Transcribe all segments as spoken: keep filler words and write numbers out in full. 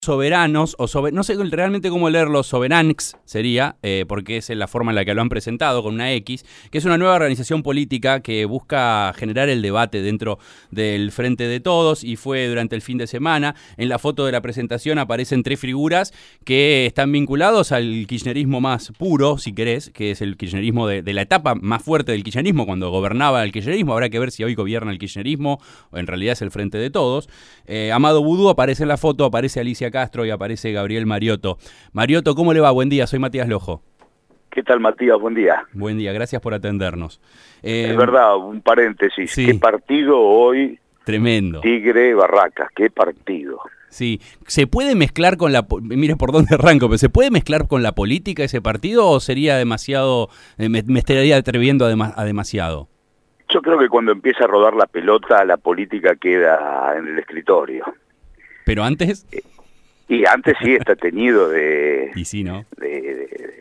soberanos, o sober, no sé realmente cómo leerlo, soberanx sería, eh, porque es la forma en la que lo han presentado, con una X, que es una nueva organización política que busca generar el debate dentro del Frente de Todos, y fue durante el fin de semana. En la foto de la presentación aparecen tres figuras que están vinculados al kirchnerismo más puro, si querés, que es el kirchnerismo de, de la etapa más fuerte del kirchnerismo, cuando gobernaba el kirchnerismo. Habrá que ver si hoy gobierna el kirchnerismo, o en realidad es el Frente de Todos. Eh, Amado Vudú aparece en la foto, aparece Alicia Castro y aparece Gabriel Mariotto. Mariotto, ¿cómo le va? Buen día, soy Matías Lojo. ¿Qué tal, Matías? Buen día. Buen día, gracias por atendernos. Eh, es verdad, un paréntesis. Sí. ¿Qué partido hoy? Tremendo. Tigre Barracas, ¿qué partido? Sí, ¿se puede mezclar con la... Mire por dónde arranco, pero ¿se puede mezclar con la política ese partido o sería demasiado... Eh, me, me estaría atreviendo a, dema, a demasiado? Yo creo que cuando empieza a rodar la pelota, la política queda en el escritorio. ¿Pero antes? Eh, y antes sí está teñido de... y sí, ¿no? De, de,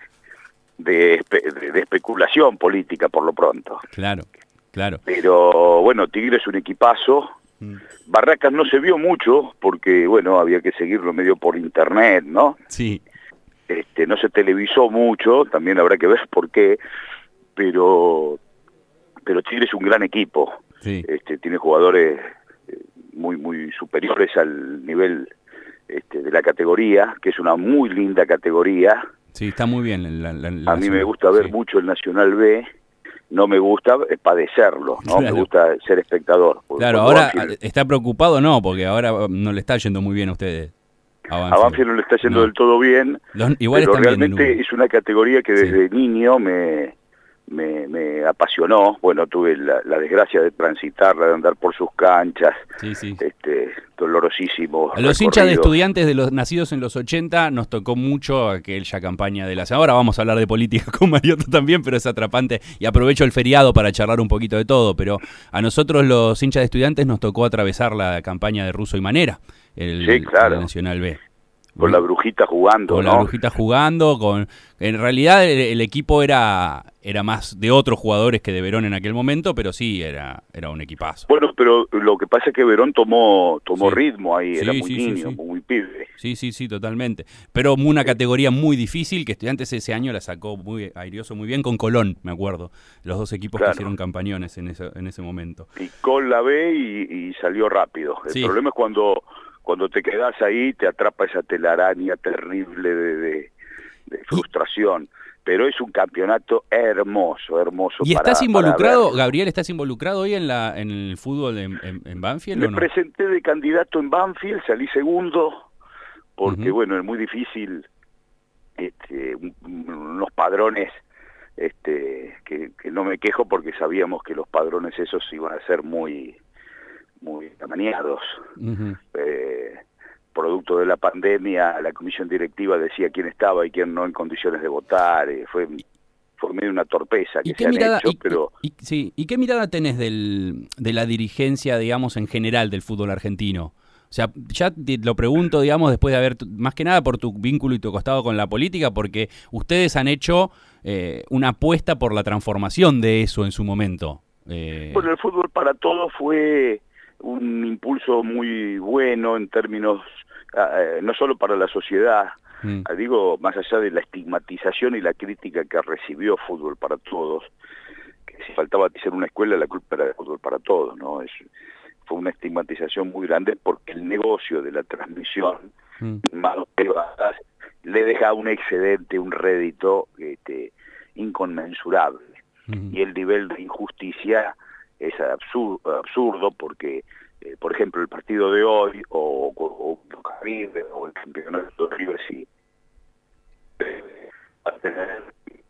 de, de, de especulación política, por lo pronto. Claro, claro. Pero, bueno, Tigre es un equipazo. Mm. Barracas no se vio mucho, porque, bueno, había que seguirlo medio por internet, ¿no? Sí. Este, no se televisó mucho, también habrá que ver por qué, pero, pero Tigre es un gran equipo. Sí. Este, tiene jugadores muy, muy superiores al nivel... Este, de la categoría, que es una muy linda categoría. Sí, está muy bien. La, la, la a mí me gusta ver sí. mucho el Nacional B, no me gusta padecerlo, ¿no? Claro. Me gusta ser espectador. Claro, ahora Banfield... está preocupado, no, porque ahora no le está yendo muy bien a ustedes. A Banfield, a Banfield no le está yendo no. del todo bien, Los, igual pero realmente bien es una categoría que desde sí. niño me... Me, me apasionó. Bueno, tuve la, la desgracia de transitarla, de andar por sus canchas, sí, sí. este dolorosísimo. A los hinchas de Estudiantes de los nacidos en los ochenta nos tocó mucho aquella campaña de las... Ahora vamos a hablar de política con Mariotto también, pero es atrapante, y aprovecho el feriado para charlar un poquito de todo, pero a nosotros los hinchas de Estudiantes nos tocó atravesar la campaña de Russo y Manera, el, sí, claro. el Nacional B. Con la brujita jugando, Con ¿no? la brujita jugando, con en realidad el, el equipo era era más de otros jugadores que de Verón en aquel momento, pero sí, era era un equipazo. Bueno, pero lo que pasa es que Verón tomó tomó sí. ritmo ahí, sí, era muy sí, niño, sí, sí. muy pibe. Sí, sí, sí, totalmente. Pero una categoría muy difícil, que Estudiantes ese año la sacó muy airioso, muy bien, con Colón, me acuerdo. Los dos equipos claro. que hicieron campañones en ese, en ese momento. Picó la B y, y salió rápido. El sí. problema es cuando... Cuando te quedás ahí, te atrapa esa telaraña terrible de, de, de frustración. Pero es un campeonato hermoso, hermoso. ¿Y para, estás involucrado, para Gabriel, estás involucrado hoy en la en el fútbol en, en, en Banfield Me o no? presenté de candidato en Banfield, salí segundo, porque, uh-huh. bueno, es muy difícil este, unos padrones, este, que, que no me quejo porque sabíamos que los padrones esos iban a ser muy... muy amañados. Uh-huh. Eh, producto de la pandemia, la comisión directiva decía quién estaba y quién no en condiciones de votar. Eh, fue, fue medio una torpeza que ¿Y qué se han mirada, hecho, y, pero... Y, sí, ¿y qué mirada tenés del, de la dirigencia, digamos, en general del fútbol argentino? O sea, ya te lo pregunto, digamos, después de haber, más que nada por tu vínculo y tu costado con la política, porque ustedes han hecho eh, una apuesta por la transformación de eso en su momento. Eh... Bueno, el fútbol para todos fue... un impulso muy bueno en términos, eh, no solo para la sociedad, mm. eh, digo, más allá de la estigmatización y la crítica que recibió Fútbol para Todos, que si faltaba ser una escuela, la culpa era de Fútbol para Todos, ¿no? Es, fue una estigmatización muy grande porque el negocio de la transmisión, mm. en manos privadas, le deja un excedente, un rédito este, inconmensurable. Mm. Y el nivel de injusticia es absurdo, absurdo porque, eh, por ejemplo, el partido de hoy, o, o, o, o el campeonato de River, sí, va a tener...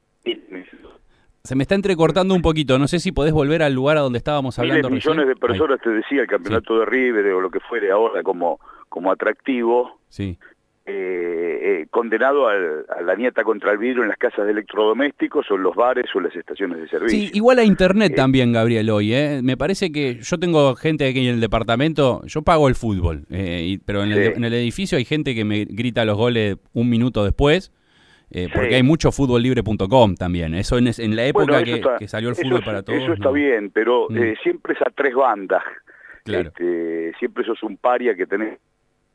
Se me está entrecortando un poquito, no sé si podés volver al lugar a donde estábamos hablando Miles, millones recién. de personas, Ahí. Te decía, el campeonato sí. de River o lo que fuere ahora como, como atractivo, sí. Eh, eh, condenado al, a la nieta contra el vidrio en las casas de electrodomésticos o en los bares o en las estaciones de servicio. Sí, igual a internet eh, también, Gabriel, hoy. ¿eh? Me parece que yo tengo gente aquí en el departamento, yo pago el fútbol, eh, y, pero en, sí. el, en el edificio hay gente que me grita los goles un minuto después, eh, porque sí. hay mucho fútbol libre punto com también. Eso en, en la época bueno, que, está, que salió el fútbol es, para todos. Eso está no. bien, pero mm. eh, siempre es a tres bandas. Claro. Este, siempre sos un paria que tenés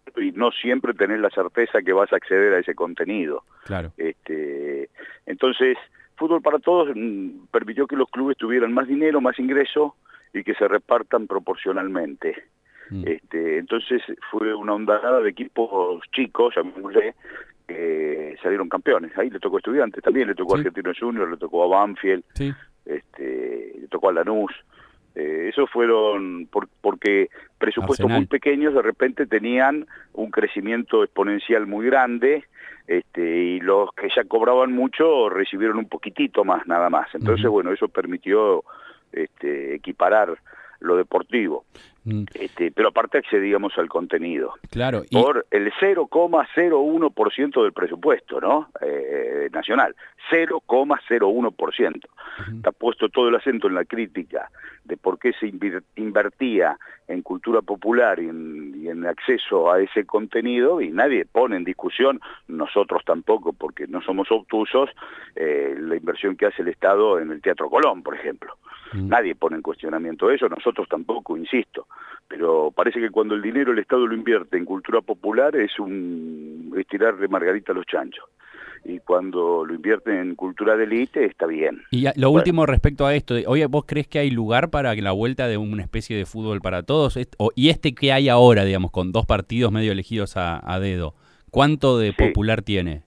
y no siempre tenés la certeza que vas a acceder a ese contenido. Claro. Este, entonces, Fútbol para Todos mm, permitió que los clubes tuvieran más dinero, más ingreso y que se repartan proporcionalmente. Mm. Este, entonces fue una ondada de equipos chicos, llamémosle, que salieron campeones. Ahí le tocó a Estudiantes también, le tocó sí. a Argentinos Juniors, le tocó a Banfield, sí. este, le tocó a Lanús. Eh, esos fueron por, porque presupuestos Arsenal. Muy pequeños de repente tenían un crecimiento exponencial muy grande, este, y los que ya cobraban mucho recibieron un poquitito más, nada más. Entonces, uh-huh. bueno, eso permitió este, equiparar lo deportivo. Mm. Este, pero aparte accedíamos al contenido. Claro. Y... por el cero coma cero uno por ciento del presupuesto, ¿no? Eh, nacional. cero coma cero uno por ciento. Uh-huh. Está puesto todo el acento en la crítica de por qué se invertía en cultura popular y en, y en acceso a ese contenido, y nadie pone en discusión, nosotros tampoco, porque no somos obtusos, eh, la inversión que hace el Estado en el Teatro Colón, por ejemplo. Mm. Nadie pone en cuestionamiento eso, nosotros tampoco, insisto. Pero parece que cuando el dinero el Estado lo invierte en cultura popular es un estirar de margarita a los chanchos. Y cuando lo invierte en cultura de élite está bien. Y lo bueno. último respecto a esto, oye, ¿vos crees que hay lugar para la vuelta de una especie de fútbol para todos? Y este que hay ahora, digamos, con dos partidos medio elegidos a, a dedo, ¿cuánto de sí. popular tiene?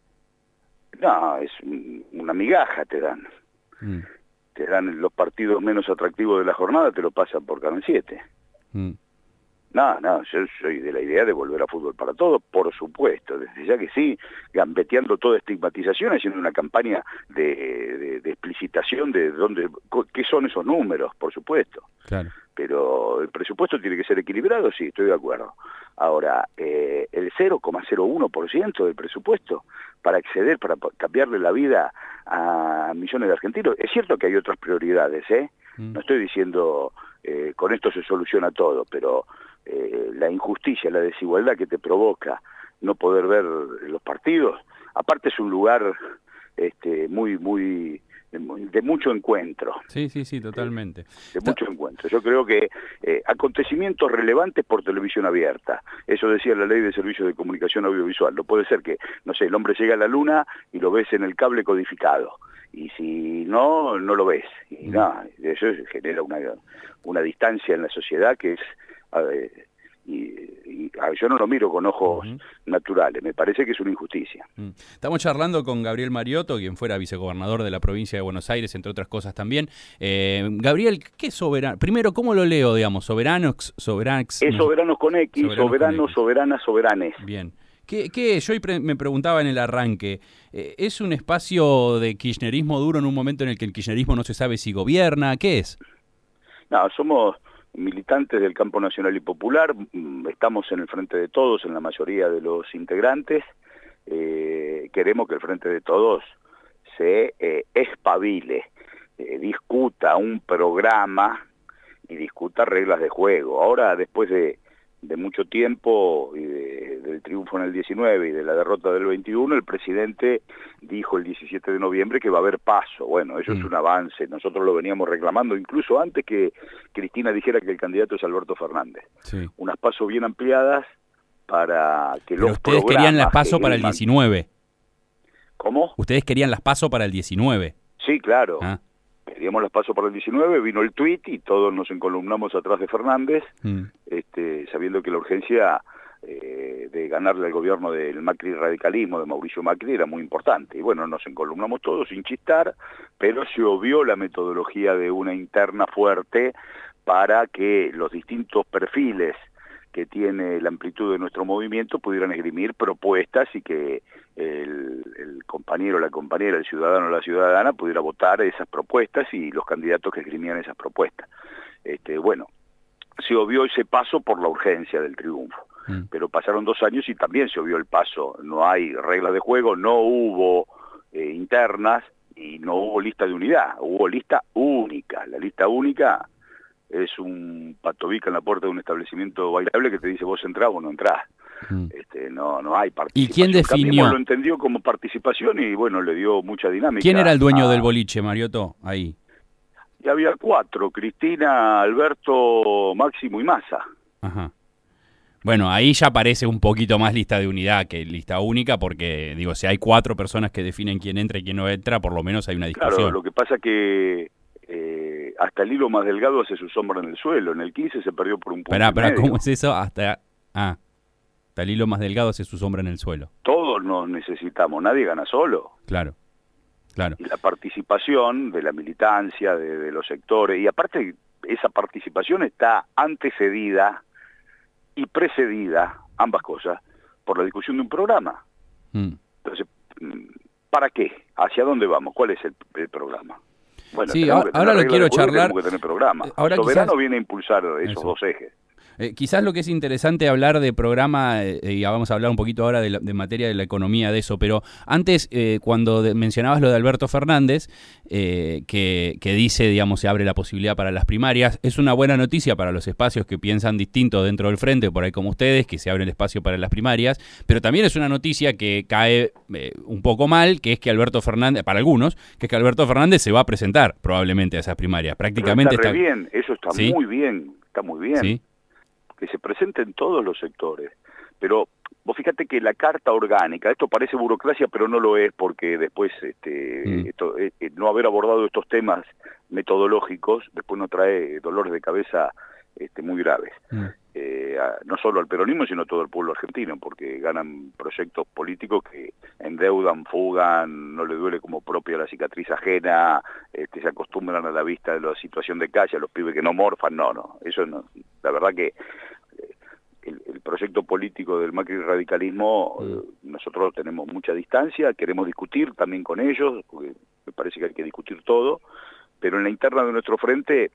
No, es una migaja te dan. Mm. Te dan los partidos menos atractivos de la jornada, te lo pasan por Canal siete. Mm. No, no, yo soy de la idea de volver a fútbol para todos, por supuesto, desde ya que sí, gambeteando toda estigmatización, haciendo una campaña de, de, de explicitación de dónde, qué son esos números, por supuesto. Claro. Pero el presupuesto tiene que ser equilibrado, sí, estoy de acuerdo. Ahora, eh, el cero coma cero uno por ciento del presupuesto para acceder, para cambiarle la vida a millones de argentinos, es cierto que hay otras prioridades, ¿eh? Mm. No estoy diciendo eh, con esto se soluciona todo, pero eh, la injusticia, la desigualdad que te provoca no poder ver los partidos, aparte es un lugar este, muy, muy... de mucho encuentro. Sí, sí, sí, totalmente. De, de mucho encuentro. Yo creo que eh, acontecimientos relevantes por televisión abierta. Eso decía la Ley de Servicios de Comunicación Audiovisual. No puede ser que, no sé, el hombre llega a la luna y lo ves en el cable codificado. Y si no, no lo ves. Y mm. no, eso genera una, una distancia en la sociedad que es... Eh, Y, y a, yo no lo miro con ojos uh-huh. naturales, me parece que es una injusticia. Uh-huh. Estamos charlando con Gabriel Mariotto, quien fuera vicegobernador de la provincia de Buenos Aires, entre otras cosas también. Eh, Gabriel, ¿qué es soberano? Primero, ¿cómo lo leo, digamos? ¿Soberanos? Soberanos es soberanos con X, soberanos, soberanos soberanas, soberanes. Bien. ¿Qué, qué? Yo pre- me preguntaba en el arranque, eh, ¿es un espacio de kirchnerismo duro en un momento en el que el kirchnerismo no se sabe si gobierna? ¿Qué es? No, somos... militantes del campo nacional y popular, estamos en el Frente de Todos, en la mayoría de los integrantes, eh, queremos que el Frente de Todos se eh, espabile, eh, discuta un programa y discuta reglas de juego. Ahora, después de, de mucho tiempo, y de, del triunfo en el diecinueve y de la derrota del veintiuno, el presidente dijo el diecisiete de noviembre que va a haber paso. Bueno, eso mm. es un avance, nosotros lo veníamos reclamando incluso antes que Cristina dijera que el candidato es Alberto Fernández. Sí. Unas pasos bien ampliadas para que Pero los ustedes querían las paso para el man... diecinueve. ¿Cómo? Ustedes querían las paso para el diecinueve. Sí, claro. Ah. Queríamos las pasos para el diecinueve, vino el tuit y todos nos encolumnamos atrás de Fernández, mm. este, sabiendo que la urgencia eh, de ganarle al gobierno del Macri radicalismo, de Mauricio Macri, era muy importante. Y bueno, nos encolumnamos todos sin chistar, pero se obvió la metodología de una interna fuerte para que los distintos perfiles que tiene la amplitud de nuestro movimiento pudieran esgrimir propuestas y que el, el compañero, la compañera, el ciudadano o la ciudadana pudiera votar esas propuestas y los candidatos que esgrimían esas propuestas. Este, bueno, se obvió ese paso por la urgencia del triunfo, mm. pero pasaron dos años y también se obvió el paso. No hay reglas de juego, no hubo eh, internas y no hubo lista de unidad, hubo lista única. La lista única es un patobica en la puerta de un establecimiento bailable que te dice vos entrás o no entrás. Mm. Este, no, no hay participación. ¿Y quién definió? Cambiemos lo entendió como participación y bueno, le dio mucha dinámica. ¿Quién era el dueño a... del boliche, Mariotto, ahí? Y había cuatro, Cristina, Alberto, Máximo y Massa. Ajá. Bueno, ahí ya parece un poquito más lista de unidad que lista única, porque, digo, si hay cuatro personas que definen quién entra y quién no entra, por lo menos hay una discusión. Claro, lo que pasa que eh, hasta el hilo más delgado hace su sombra en el suelo. En el quince se perdió por un punto Pará, y pará, medio. ¿cómo es eso? Hasta... Ah, hasta el hilo más delgado hace su sombra en el suelo. Todos nos necesitamos, nadie gana solo. Claro, claro. Y la participación de la militancia, de, de los sectores, y aparte esa participación está antecedida y precedida, ambas cosas, por la discusión de un programa. Mm. Entonces, ¿para qué? ¿Hacia dónde vamos? ¿Cuál es el, el programa? Bueno, sí, ahora, ahora lo quiero charlar. Tenemos que tener programa. Ahora Soberano quizás... viene a impulsar esos Eso. dos ejes. Eh, quizás lo que es interesante hablar de programa, eh, y vamos a hablar un poquito ahora de, la, de materia de la economía de eso, pero antes, eh, cuando de, mencionabas lo de Alberto Fernández, eh, que, que dice, digamos, se abre la posibilidad para las primarias, es una buena noticia para los espacios que piensan distinto dentro del frente, por ahí como ustedes, que se abre el espacio para las primarias, pero también es una noticia que cae eh, un poco mal, que es que Alberto Fernández, para algunos, que es que Alberto Fernández se va a presentar probablemente a esas primarias. Prácticamente pero está, está re bien, eso está ¿Sí? muy bien, está muy bien. ¿Sí? Que se presenten todos los sectores. Pero vos fíjate que la carta orgánica, esto parece burocracia, pero no lo es, porque después este, mm. esto, eh, no haber abordado estos temas metodológicos, después nos trae dolores de cabeza este, muy graves. Mm. Eh, a, no solo al peronismo, sino a todo el pueblo argentino, porque ganan proyectos políticos que endeudan, fugan, no le duele como propia la cicatriz ajena, este, se acostumbran a la vista de la situación de calle, a los pibes que no morfan, no, no, eso no, la verdad que El, el proyecto político del Macri radicalismo, mm. nosotros tenemos mucha distancia, queremos discutir también con ellos, porque me parece que hay que discutir todo, pero en la interna de nuestro frente,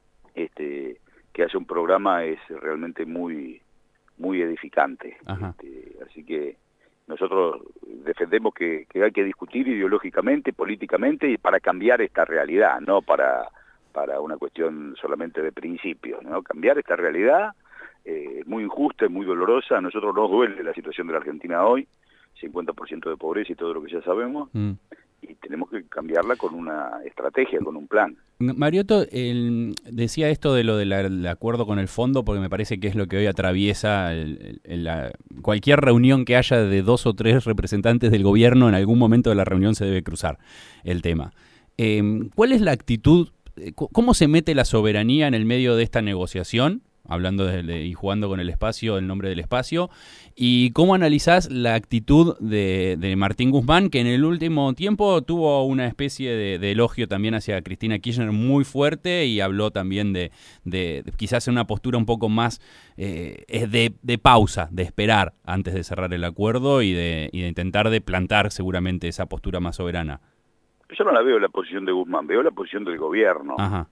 este, que haya un programa es realmente muy, muy edificante. Este, así que nosotros defendemos que, que hay que discutir ideológicamente, políticamente, y para cambiar esta realidad, no para, para una cuestión solamente de principios, ¿no? Cambiar esta realidad. Eh, muy injusta, muy dolorosa. A nosotros nos duele la situación de la Argentina hoy, cincuenta por ciento de pobreza y todo lo que ya sabemos, mm. y tenemos que cambiarla con una estrategia, con un plan. Mariotto, el, decía esto de lo del de acuerdo con el fondo, porque me parece que es lo que hoy atraviesa el, el, la, cualquier reunión que haya de dos o tres representantes del gobierno, en algún momento de la reunión se debe cruzar el tema. Eh, ¿Cuál es la actitud, cómo se mete la soberanía en el medio de esta negociación? Hablando de, de, y jugando con el espacio, el nombre del espacio, y cómo analizás la actitud de, de Martín Guzmán, que en el último tiempo tuvo una especie de, de elogio también hacia Cristina Kirchner muy fuerte, y habló también de, de, de quizás una postura un poco más eh, de, de pausa, de esperar antes de cerrar el acuerdo y de, y de intentar de plantar seguramente esa postura más soberana. Yo no la veo la posición de Guzmán, veo la posición del gobierno. Ajá.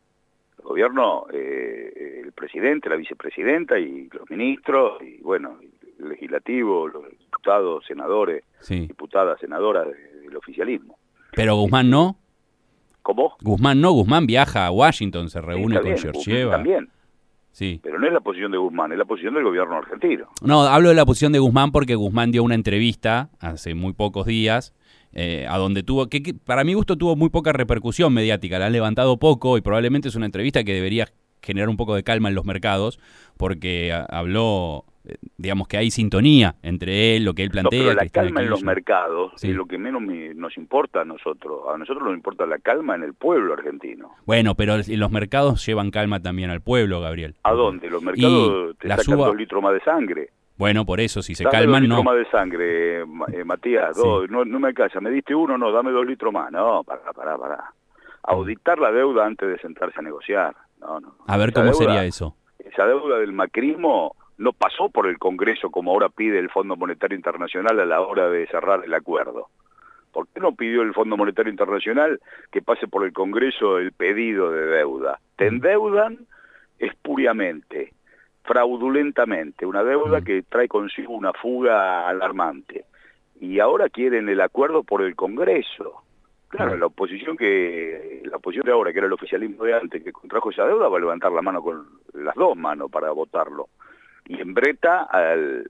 El gobierno, eh, el presidente, la vicepresidenta y los ministros, y bueno, el legislativo, los diputados, senadores, sí. diputadas, senadoras del oficialismo. ¿Pero Guzmán no? ¿Cómo? Guzmán no, Guzmán viaja a Washington, se reúne sí, con Georgieva. También. Sí. Pero no es la posición de Guzmán, es la posición del gobierno argentino. No, hablo de la posición de Guzmán porque Guzmán dio una entrevista hace muy pocos días, Eh, a donde tuvo, que, que para mi gusto tuvo muy poca repercusión mediática, la han levantado poco y probablemente es una entrevista que debería generar un poco de calma en los mercados, porque a, habló, eh, digamos que hay sintonía entre él, lo que él plantea. No, pero la Cristina calma Kirchner. en los mercados sí. es lo que menos me, nos importa a nosotros, a nosotros nos importa la calma en el pueblo argentino. Bueno, pero los mercados llevan calma también al pueblo, Gabriel. ¿A dónde? Los mercados y te la sacan suba... dos litros más de sangre. Bueno, por eso, si se dame calman, dos litros no. más de sangre, eh, Matías, sí. dos, no, no me alcanza, me diste uno, no, dame dos litros más. No, pará, pará, pará. Auditar la deuda antes de sentarse a negociar. No, no. A ver, esa ¿cómo deuda, sería eso? Esa deuda del macrismo no pasó por el Congreso como ahora pide el Fondo Monetario Internacional a la hora de cerrar el acuerdo. ¿Por qué no pidió el Fondo Monetario Internacional que pase por el Congreso el pedido de deuda? Te endeudan espuriamente, fraudulentamente, una deuda mm. que trae consigo una fuga alarmante. Y ahora quieren el acuerdo por el Congreso. Claro, mm. la oposición que la oposición de ahora, que era el oficialismo de antes, que contrajo esa deuda, va a levantar la mano con las dos manos para votarlo. Y embreta al,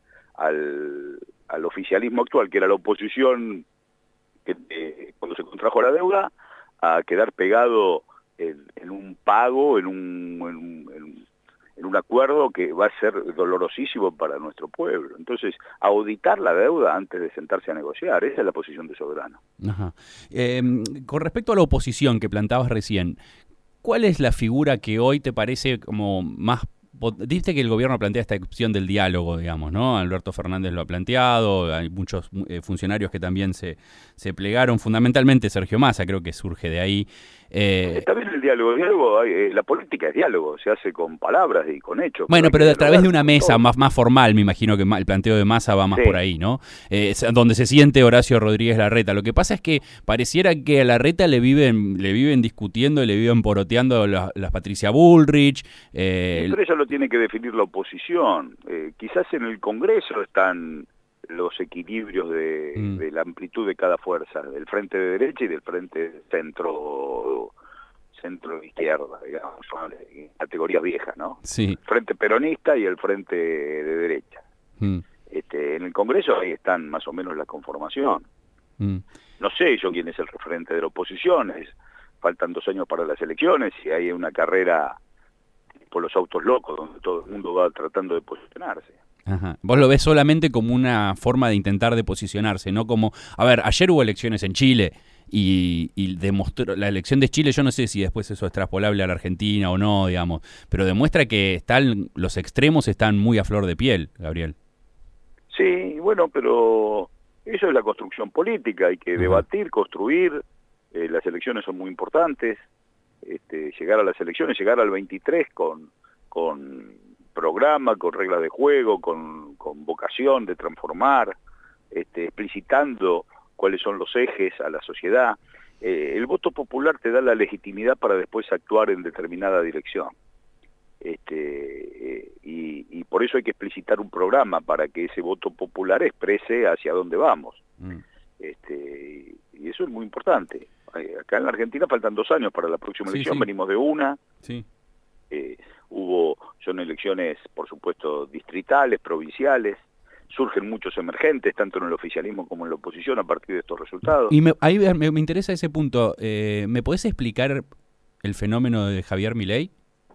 al, al oficialismo actual, que era la oposición que eh, cuando se contrajo la deuda, a quedar pegado en, en un pago, en un... En un en, en un acuerdo que va a ser dolorosísimo para nuestro pueblo. Entonces, auditar la deuda antes de sentarse a negociar, esa es la posición de Soberano. Ajá. Eh, con respecto a la oposición que plantabas recién, ¿cuál es la figura que hoy te parece como más... Dice que el gobierno plantea esta opción del diálogo, digamos, ¿no? Alberto Fernández lo ha planteado, hay muchos eh, funcionarios que también se, se plegaron, fundamentalmente Sergio Massa, creo que surge de ahí. Eh, Está bien el diálogo, el diálogo hay, eh, la política es diálogo, se hace con palabras y con hechos. Bueno, pero, pero a través de una mesa todo. más, más formal, me imagino que el planteo de Massa va más Sí. por ahí, ¿no? Eh, donde se siente Horacio Rodríguez Larreta. Lo que pasa es que pareciera que a Larreta le viven, le viven discutiendo y le viven poroteando las, las Patricia Bullrich. Eh, sí, pero eso lo tiene que definir la oposición. Eh, quizás en el Congreso están los equilibrios de, mm. de la amplitud de cada fuerza, del frente de derecha y del frente centro centro izquierda, digamos, categorías viejas, ¿no? Sí. Frente peronista y el frente de derecha. Mm. Este, en el Congreso ahí están más o menos la conformación. Mm. No sé yo quién es el referente de la oposición, es, faltan dos años para las elecciones y hay una carrera por los autos locos donde todo el mundo va tratando de posicionarse. Ajá. Vos lo ves solamente como una forma de intentar de posicionarse, no como... A ver, ayer hubo elecciones en Chile y, y demostró... La elección de Chile, yo no sé si después eso es extrapolable a la Argentina o no, digamos, pero demuestra que están los extremos están muy a flor de piel, Gabriel. Sí, bueno, pero eso es la construcción política, hay que Ajá. debatir, construir, eh, las elecciones son muy importantes, este, llegar a las elecciones, llegar al veintitrés con... con programa, con reglas de juego, con, con vocación de transformar, este, explicitando cuáles son los ejes a la sociedad. Eh, el voto popular te da la legitimidad para después actuar en determinada dirección. Este, eh, y, y por eso hay que explicitar un programa para que ese voto popular exprese hacia dónde vamos. Mm. Este, y eso es muy importante. Acá en la Argentina faltan dos años para la próxima sí, elección, sí. venimos de una. Sí. Eh, hubo, son elecciones, por supuesto, distritales, provinciales, surgen muchos emergentes, tanto en el oficialismo como en la oposición, a partir de estos resultados. Y me, ahí me, me interesa ese punto. Eh, ¿Me podés explicar el fenómeno de Javier Milei?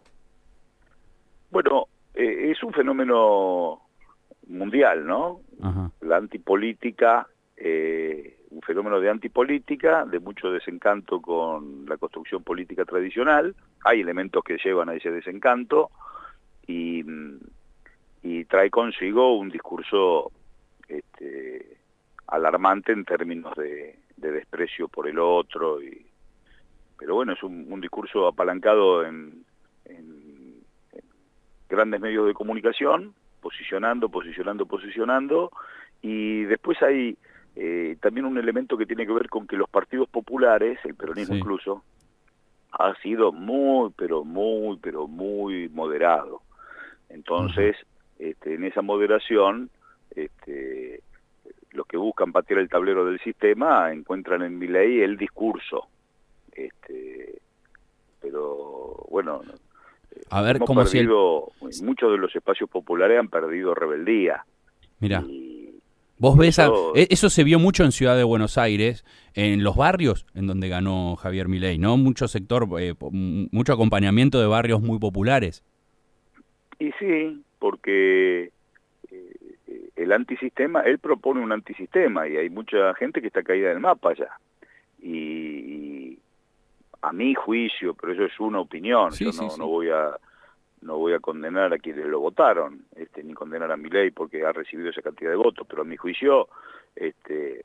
Bueno, eh, es un fenómeno mundial, ¿no? Ajá. La antipolítica... Eh, un fenómeno de antipolítica, de mucho desencanto con la construcción política tradicional, hay elementos que llevan a ese desencanto y, y trae consigo un discurso este, alarmante en términos de, de desprecio por el otro, y, pero bueno, es un, un discurso apalancado en, en, en grandes medios de comunicación, posicionando, posicionando, posicionando, y después hay Eh, también un elemento que tiene que ver con que los partidos populares, el peronismo sí. incluso, ha sido muy, pero muy, pero muy moderado. Entonces, uh-huh. este, en esa moderación, este, los que buscan patear el tablero del sistema encuentran en Milei el discurso. Este, pero, bueno, a ver, hemos como perdido, si el... muchos de los espacios populares han perdido rebeldía. Mira. Y, Vos ves, a, eso se vio mucho en Ciudad de Buenos Aires, en los barrios en donde ganó Javier Milei, ¿no? Mucho sector, eh, mucho acompañamiento de barrios muy populares. Y sí, porque eh, el antisistema, él propone un antisistema y hay mucha gente que está caída del mapa ya. Y, y a mi juicio, pero eso es una opinión, sí, yo sí, no, sí. no voy a... no voy a condenar a quienes lo votaron, este, ni condenar a Milei porque ha recibido esa cantidad de votos, pero a mi juicio este,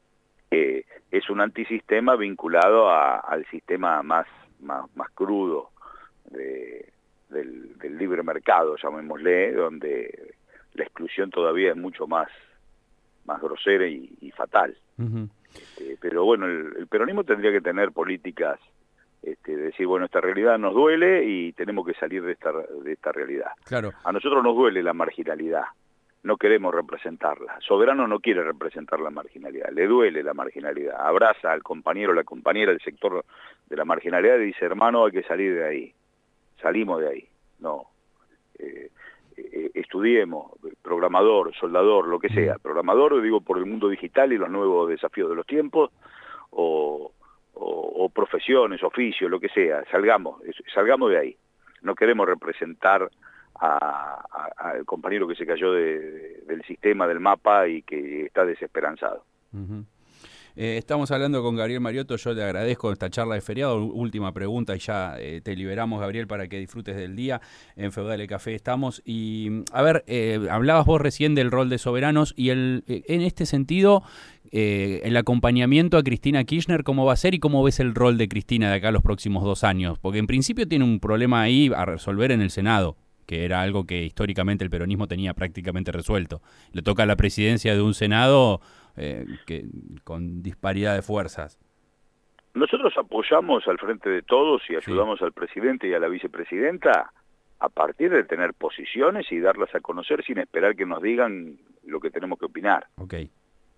eh, es un antisistema vinculado a, al sistema más, más, más crudo de, del, del libre mercado, llamémosle, donde la exclusión todavía es mucho más, más grosera y, y fatal. Uh-huh. este, pero bueno, el, el peronismo tendría que tener políticas Este, decir, bueno, esta realidad nos duele y tenemos que salir de esta, de esta realidad. Claro. A nosotros nos duele la marginalidad, no queremos representarla. Soberano no quiere representar la marginalidad, le duele la marginalidad. Abraza al compañero, la compañera del sector de la marginalidad y dice, hermano, hay que salir de ahí. Salimos de ahí. No. Eh, eh, estudiemos, programador, soldador, lo que sea. Programador, digo, por el mundo digital y los nuevos desafíos de los tiempos, o... O, o profesiones, oficios, lo que sea, salgamos, salgamos de ahí. No queremos representar a, a, al compañero que se cayó de, de, del sistema, del mapa y que está desesperanzado. Uh-huh. Eh, estamos hablando con Gabriel Mariotto, yo le agradezco esta charla de feriado. Última pregunta y ya eh, te liberamos, Gabriel, para que disfrutes del día. En Feudale Café estamos. Y, a ver, eh, hablabas vos recién del rol de soberanos y el, eh, en este sentido, eh, el acompañamiento a Cristina Kirchner, ¿cómo va a ser y cómo ves el rol de Cristina de acá a los próximos dos años? Porque en principio tiene un problema ahí a resolver en el Senado, que era algo que históricamente el peronismo tenía prácticamente resuelto. Le toca a la presidencia de un Senado eh, que, con disparidad de fuerzas. Nosotros apoyamos al Frente de Todos y ayudamos sí. al presidente y a la vicepresidenta a partir de tener posiciones y darlas a conocer sin esperar que nos digan lo que tenemos que opinar. Okay.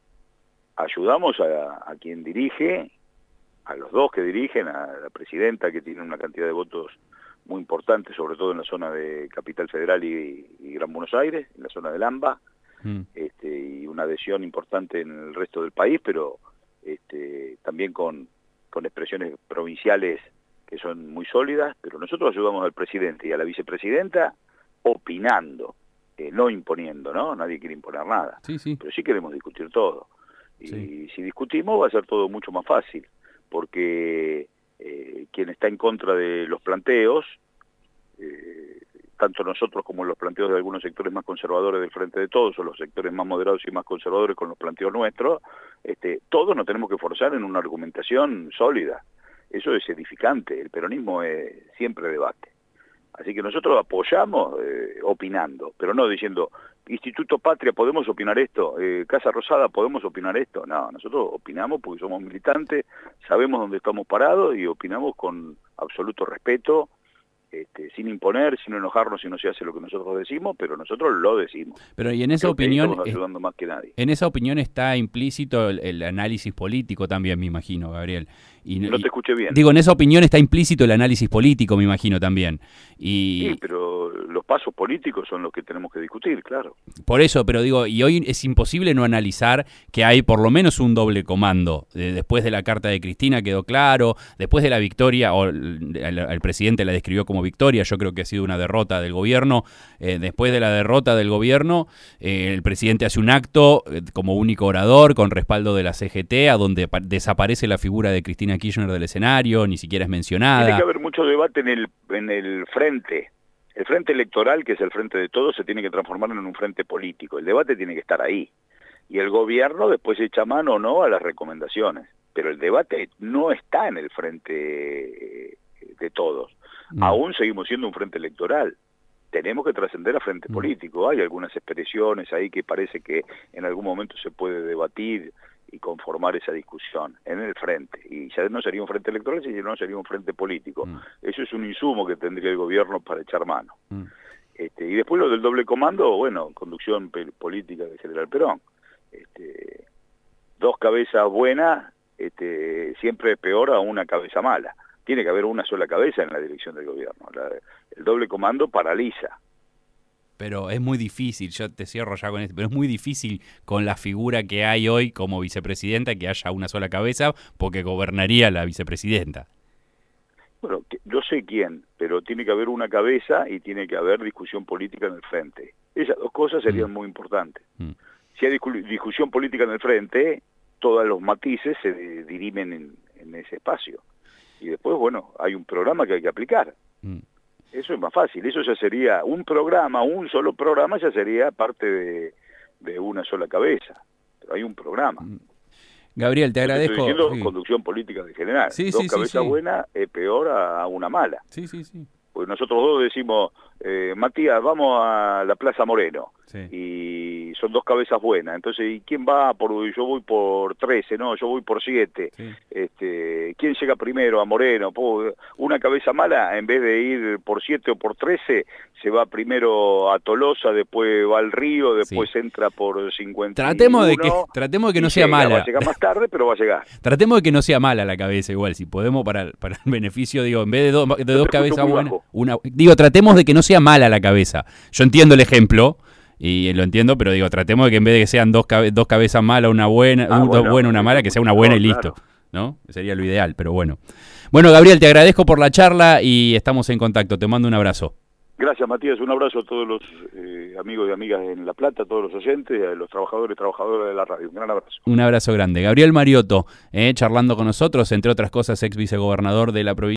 Ayudamos a, a quien dirige, a los dos que dirigen, a la presidenta que tiene una cantidad de votos muy importante, sobre todo en la zona de Capital Federal y, y Gran Buenos Aires, en la zona del AMBA, mm. este, y una adhesión importante en el resto del país, pero este, también con, con expresiones provinciales que son muy sólidas, pero nosotros ayudamos al presidente y a la vicepresidenta opinando, eh, no imponiendo, ¿no? Nadie quiere imponer nada, sí, sí. pero sí queremos discutir todo. Y sí. si discutimos va a ser todo mucho más fácil, porque Eh, quien está en contra de los planteos, eh, tanto nosotros como los planteos de algunos sectores más conservadores del Frente de Todos, o los sectores más moderados y más conservadores con los planteos nuestros, este, todos nos tenemos que forzar en una argumentación sólida. Eso es edificante, el peronismo es siempre debate. Así que nosotros apoyamos eh, opinando, pero no diciendo, Instituto Patria, ¿podemos opinar esto? Eh, Casa Rosada, ¿podemos opinar esto? No, nosotros opinamos porque somos militantes, sabemos dónde estamos parados y opinamos con absoluto respeto, este, sin imponer, sin enojarnos si no se hace lo que nosotros decimos, pero nosotros lo decimos. Pero y en esa Creo opinión, estamos ayudando más que nadie. En esa opinión está implícito el, el análisis político también, me imagino, Gabriel. Y, no te escuché bien. Digo, en esa opinión está implícito el análisis político, me imagino también. Y... Sí, pero los pasos políticos son los que tenemos que discutir, claro. Por eso, pero digo, y hoy es imposible no analizar que hay por lo menos un doble comando. Eh, después de la carta de Cristina quedó claro, después de la victoria, o el, el, el presidente la describió como victoria, yo creo que ha sido una derrota del gobierno. Eh, después de la derrota del gobierno, eh, el presidente hace un acto eh, como único orador con respaldo de la C G T, a donde desaparece la figura de Cristina Kirchner del escenario, ni siquiera es mencionada. Tiene que haber mucho debate en el, en el frente. El frente electoral, que es el Frente de Todos, se tiene que transformar en un frente político. El debate tiene que estar ahí. Y el gobierno después echa mano o no a las recomendaciones. Pero el debate no está en el Frente de Todos. Mm. Aún seguimos siendo un frente electoral. Tenemos que trascender a frente mm. político. Hay algunas expresiones ahí que parece que en algún momento se puede debatir y conformar esa discusión en el frente. Y ya no sería un frente electoral, sino no sería un frente político. Mm. Eso es un insumo que tendría el gobierno para echar mano. Mm. Este, y después lo del doble comando, bueno, conducción política del general Perón. Este, dos cabezas buenas, este, siempre es peor a una cabeza mala. Tiene que haber una sola cabeza en la dirección del gobierno. La, el doble comando paraliza. Pero es muy difícil, yo te cierro ya con esto, pero es muy difícil con la figura que hay hoy como vicepresidenta que haya una sola cabeza, porque gobernaría la vicepresidenta. Bueno, yo sé quién, pero tiene que haber una cabeza y tiene que haber discusión política en el frente. Esas dos cosas serían mm. muy importantes. Mm. Si hay discu- discusión política en el frente, todos los matices se dirimen en, en ese espacio. Y después, bueno, hay un programa que hay que aplicar. Mm. Eso es más fácil, eso ya sería un programa, un solo programa ya sería parte de, de una sola cabeza, pero hay un programa. Gabriel, te agradezco. Estoy diciendo sí. conducción política en general, sí, dos sí, cabezas sí, sí. buenas es peor a, a una mala. Sí, sí, sí. Porque nosotros dos decimos, eh, Matías, vamos a la Plaza Moreno, sí. y son dos cabezas buenas, entonces, ¿y quién va? por Yo voy por trece, no, yo voy por siete. Sí. Este, ¿quién llega primero a Moreno? Una cabeza mala, en vez de ir por siete o por trece, se va primero a Tolosa, después va al Río, después sí. entra por cincuenta y uno. Tratemos de que, tratemos de que no sea llega, mala. Va a llegar más tarde, pero va a llegar. Tratemos de que no sea mala la cabeza igual, si podemos para, para el beneficio, digo, en vez de, do, de dos cabezas buenas, una, digo, tratemos de que no sea mala la cabeza. Yo entiendo el ejemplo, y lo entiendo, pero digo, tratemos de que en vez de que sean dos, cabe, dos cabezas malas, una buena, ah, un, bueno, dos buenas, una mala, que sea una buena no, y listo, claro. ¿No? Sería lo ideal, pero bueno. Bueno, Gabriel, te agradezco por la charla y estamos en contacto. Te mando un abrazo. Gracias, Matías. Un abrazo a todos los eh, amigos y amigas en La Plata, a todos los oyentes, a los trabajadores y trabajadoras de la radio. Un gran abrazo. Un abrazo grande. Gabriel Mariotto, eh, charlando con nosotros, entre otras cosas, ex vicegobernador de la provincia.